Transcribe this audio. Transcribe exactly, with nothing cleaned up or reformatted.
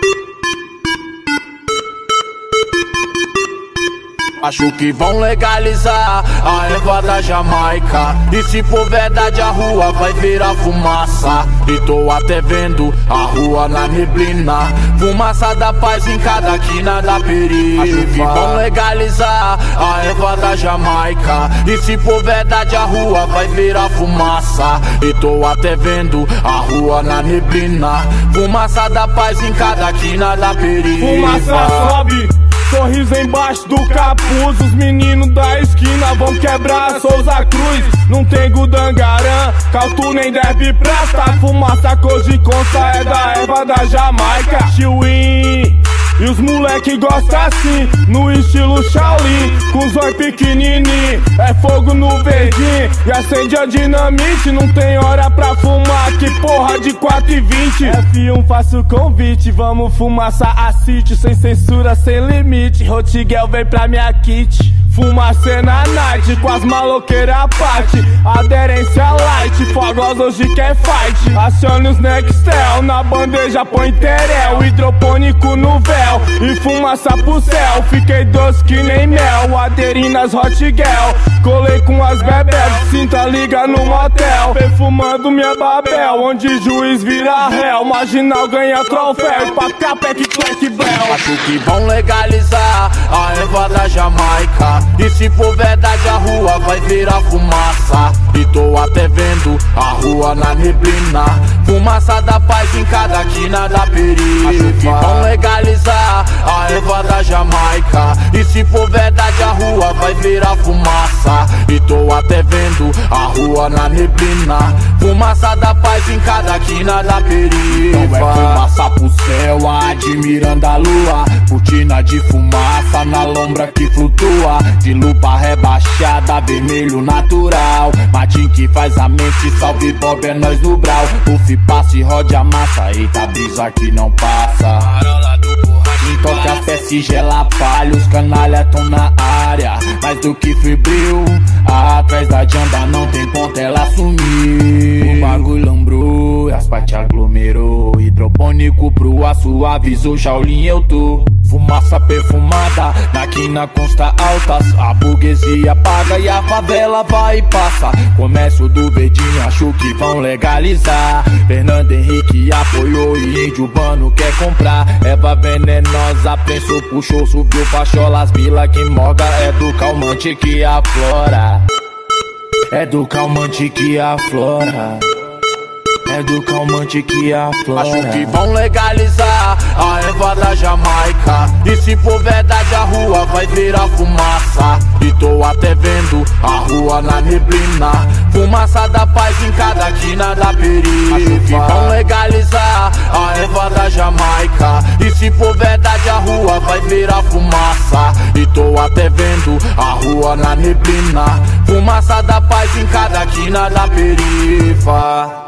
Acho que vão legalizar a erva da Jamaica, e se for verdade a rua vai virar fumaça. E tô até vendo a rua na neblina, fumaça da paz em cada quina da perifa. Acho que vão legalizar a erva da Jamaica, e se for verdade a rua vai virar fumaça. E tô até vendo a rua na neblina, fumaça da paz em cada quina da perifa. Fumaça sobe, sorriso embaixo do capuz, os meninos da esquina vão quebrar a Souza Cruz. Não tem Gudangarã, Cautu nem Derby Prata, fumaça cor de consta é da erva da Jamaica. Chiwin, e os moleque gostam assim, no estilo Shaolin, com zóio pequenininho, é fogo no verdinho, e acende a dinamite, não tem hora pra fumar, que porra de quatro e vinte. F um faço convite, vamos fumaça a sítio, sem censura, sem limite, Rotiguel vem pra minha kit. Fumaça na night, com as maloqueiras parte, aderência light, fogosa hoje quer fight. Acione os Nextel, na bandeja põe terel, hidropônico no véu, e fumaça pro céu. Fiquei doce que nem mel, aderi nas Hot Girl, colei com as bebés, cinta liga no motel, perfumando minha Babel, onde juiz vira réu, marginal ganha troféu, e pra cá pec clack bel. Acho que vão legalizar a erva da Jamaica, e se for verdade a rua vai virar fumaça. E tô até vendo a rua na neblina, fumaça da paz em cada quina da perifa. Acho que vão legalizar a erva da Jamaica, e se for verdade a rua vai virar fumaça. E tô até vendo a rua na neblina, fumaça da paz em cada quina da perifa. Não é fumaça pro céu, admirando a lua, cortina de fumaça na lombra que flutua, de lupa rebaixada, vermelho natural, Martin que faz a mente, salve Bob, é nós no brau. Puff passa e rode a massa, eita brisa que não passa. Quem toca até se gela palha, os canalha tão na área, mais do que febril, atrás da jamba não tem ponto, ela sumiu. O bagulho lambrou, as partes aglomerou, hidropônico pro aço, avisou Shaolin eu tô. Fumaça perfumada, na quina consta altas, a burguesia paga e a favela vai e passa. Comércio do verdinho, acho que vão legalizar, Fernando Henrique apoiou e índio urbano quer comprar. Erva venenosa, preço puxou, subiu pacholas, vila que moga, é do calmante que aflora, é do calmante que aflora, é do calmante que aflora. Acho que vão legalizar a erva da Jamaica, e se for verdade a rua vai virar fumaça. E tô até vendo a rua na neblina, fumaça da paz em cada quina da perifa. Acho que vão legalizar a erva da Jamaica, e se for verdade a rua vai virar fumaça. E tô até vendo a rua na neblina, fumaça da paz em cada quina da perifa.